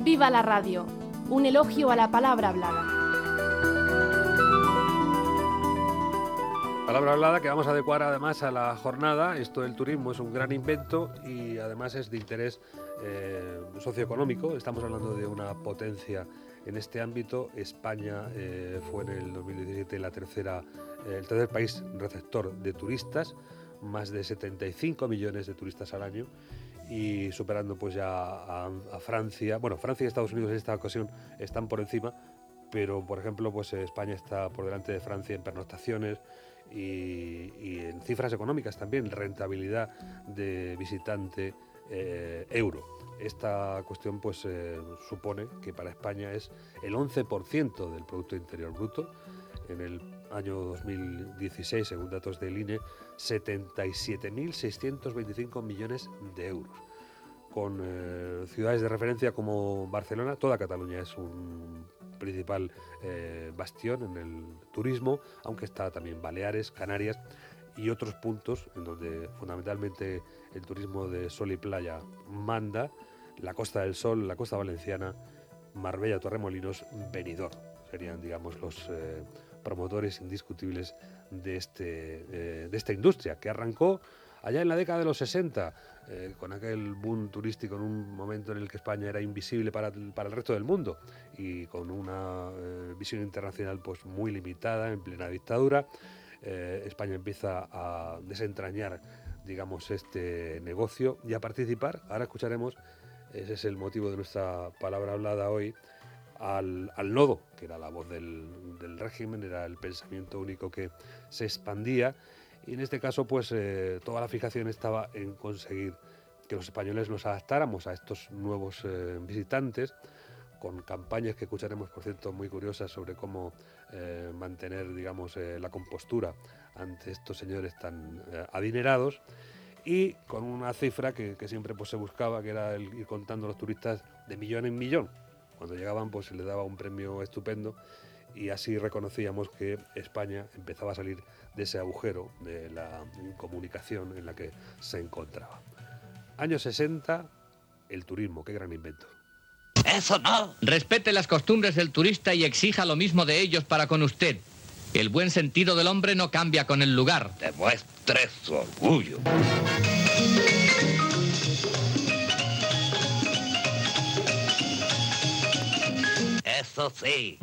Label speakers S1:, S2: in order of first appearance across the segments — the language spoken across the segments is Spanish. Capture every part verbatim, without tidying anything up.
S1: ¡Viva la radio! Un elogio a la palabra hablada.
S2: Palabra hablada que vamos a adecuar además a la jornada. Esto del turismo es un gran invento y además es de interés eh, socioeconómico. Estamos hablando de una potencia en este ámbito. España eh, fue en el dos mil diecisiete la tercera, eh, el tercer país receptor de turistas, más de setenta y cinco millones de turistas al año, y superando pues ya a, a Francia. Bueno, Francia y Estados Unidos en esta ocasión están por encima, pero por ejemplo pues España está por delante de Francia en pernoctaciones y, y en cifras económicas también, rentabilidad de visitante eh, euro. Esta cuestión pues eh, supone que para España es el once por ciento del Producto Interior Bruto. En el año dos mil dieciséis, según datos del I N E, setenta y siete mil seiscientos veinticinco millones de euros. Con eh, ciudades de referencia como Barcelona, toda Cataluña es un principal eh, bastión en el turismo, aunque está también Baleares, Canarias y otros puntos en donde fundamentalmente el turismo de sol y playa manda: la Costa del Sol, la Costa Valenciana, Marbella, Torremolinos, Benidorm. Serían, digamos, los eh, promotores indiscutibles de, este, eh, de esta industria, que arrancó allá en la década de los sesenta, eh, con aquel boom turístico en un momento en el que España era invisible para, para el resto del mundo y con una eh, visión internacional pues muy limitada, en plena dictadura. Eh, España empieza a desentrañar, digamos, este negocio y a participar. Ahora escucharemos, ese es el motivo de nuestra palabra hablada hoy, Al, al nodo, que era la voz del, del régimen, era el pensamiento único que se expandía, y en este caso pues eh, toda la fijación estaba en conseguir que los españoles nos adaptáramos a estos nuevos eh, visitantes, con campañas que escucharemos, por cierto, muy curiosas sobre cómo eh, mantener, digamos, eh, la compostura ante estos señores tan eh, adinerados, y con una cifra que, que siempre pues se buscaba, que era el ir contando los turistas de millón en millón. Cuando llegaban pues se les daba un premio estupendo y así reconocíamos que España empezaba a salir de ese agujero de la comunicación en la que se encontraba. Años sesenta, el turismo, qué gran invento.
S3: ¡Eso no!
S4: Respete las costumbres del turista y exija lo mismo de ellos para con usted. El buen sentido del hombre no cambia con el lugar.
S3: Demuestre su orgullo. Eso sí.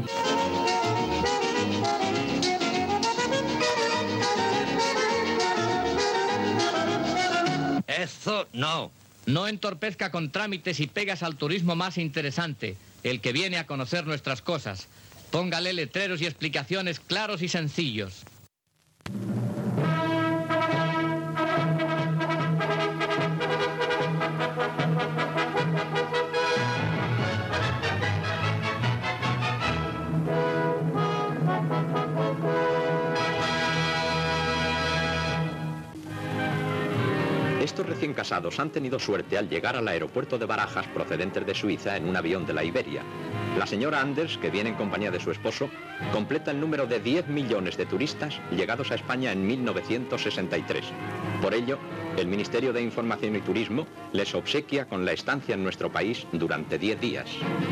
S3: Eso no.
S4: No entorpezca con trámites y pegas al turismo más interesante, el que viene a conocer nuestras cosas. Póngale letreros y explicaciones claros y sencillos.
S5: Estos recién casados han tenido suerte al llegar al aeropuerto de Barajas procedentes de Suiza en un avión de la Iberia. La señora Anders, que viene en compañía de su esposo, completa el número de diez millones de turistas llegados a España en mil novecientos sesenta y tres. Por ello, el Ministerio de Información y Turismo les obsequia con la estancia en nuestro país durante diez días.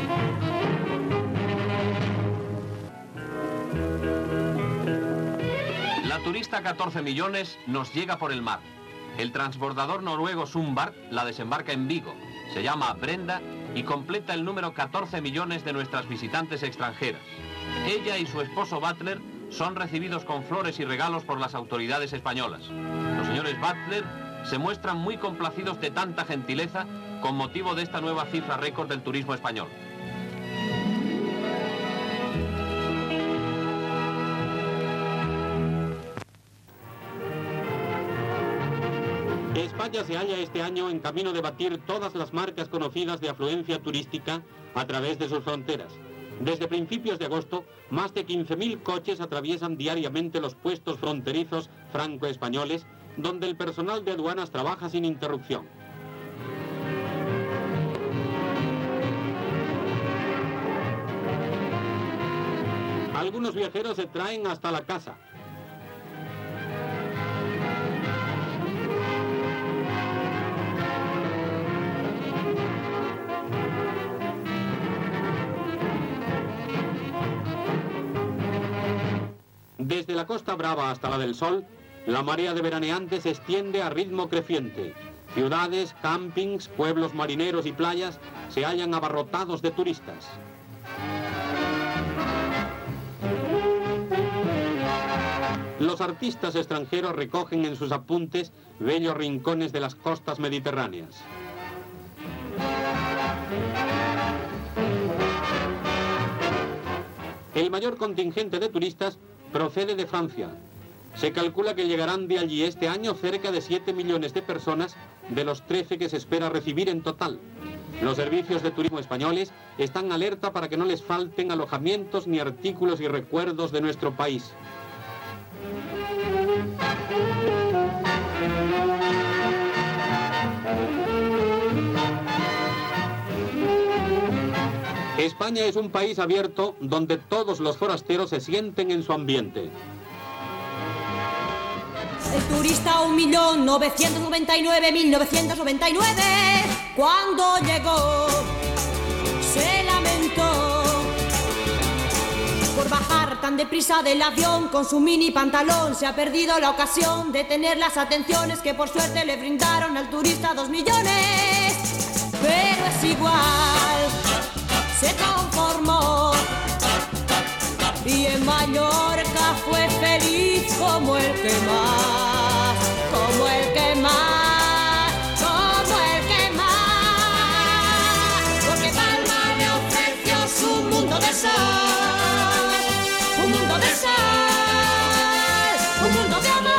S6: La turista catorce millones nos llega por el mar. El transbordador noruego Sundbard la desembarca en Vigo. Se llama Brenda y completa el número catorce millones de nuestras visitantes extranjeras. Ella y su esposo Butler son recibidos con flores y regalos por las autoridades españolas. Los señores Butler se muestran muy complacidos de tanta gentileza con motivo de esta nueva cifra récord del turismo español.
S7: España se halla este año en camino de batir todas las marcas conocidas de afluencia turística a través de sus fronteras. Desde principios de agosto, más de quince mil coches atraviesan diariamente los puestos fronterizos franco-españoles, donde el personal de aduanas trabaja sin interrupción. Algunos viajeros se traen hasta la casa. la Costa Brava hasta la del Sol, la marea de veraneantes se extiende a ritmo creciente. Ciudades, campings, pueblos marineros y playas se hallan abarrotados de turistas. Los artistas extranjeros recogen en sus apuntes bellos rincones de las costas mediterráneas. El mayor contingente de turistas procede de Francia. Se calcula que llegarán de allí este año cerca de siete millones de personas de los trece que se espera recibir en total. Los servicios de turismo españoles están alerta para que no les falten alojamientos ni artículos y recuerdos de nuestro país. España es un país abierto donde todos los forasteros se sienten en su ambiente.
S8: El turista un millón novecientos noventa y nueve mil novecientos noventa y nueve cuando llegó se lamentó por bajar tan deprisa del avión con su mini pantalón. Se ha perdido la ocasión de tener las atenciones que por suerte le brindaron al turista dos millones. Pero es igual, se conformó y en Mallorca fue feliz como el que más, como el que más, como el que más, porque Palma le ofreció su mundo de sol, un mundo de sol, un mundo de amor.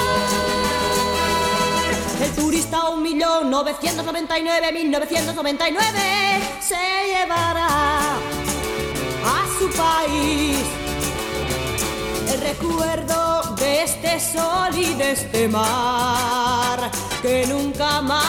S8: El turista un millón novecientos noventa y nueve mil novecientos noventa y nueve se llevará a su país el recuerdo de este sol y de este mar que nunca más